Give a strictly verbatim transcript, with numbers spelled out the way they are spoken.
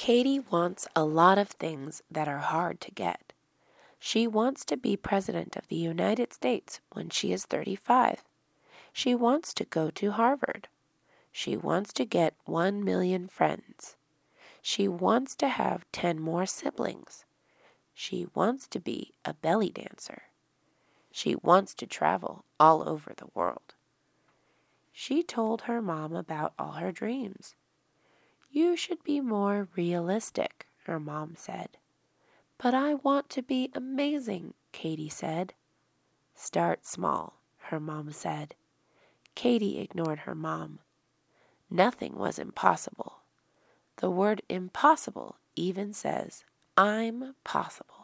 Katie wants a lot of things that are hard to get. She wants to be President of the United States when she is thirty-five. She wants to go to Harvard. She wants to get one million friends. She wants to have ten more siblings. She wants to be a belly dancer. She wants to travel all over the world. She told her mom about all her dreams. "You should be more realistic," her mom said. "But I want to be amazing," Katie said. "Start small," her mom said. Katie ignored her mom. Nothing was impossible. The word impossible even says, "I'm possible."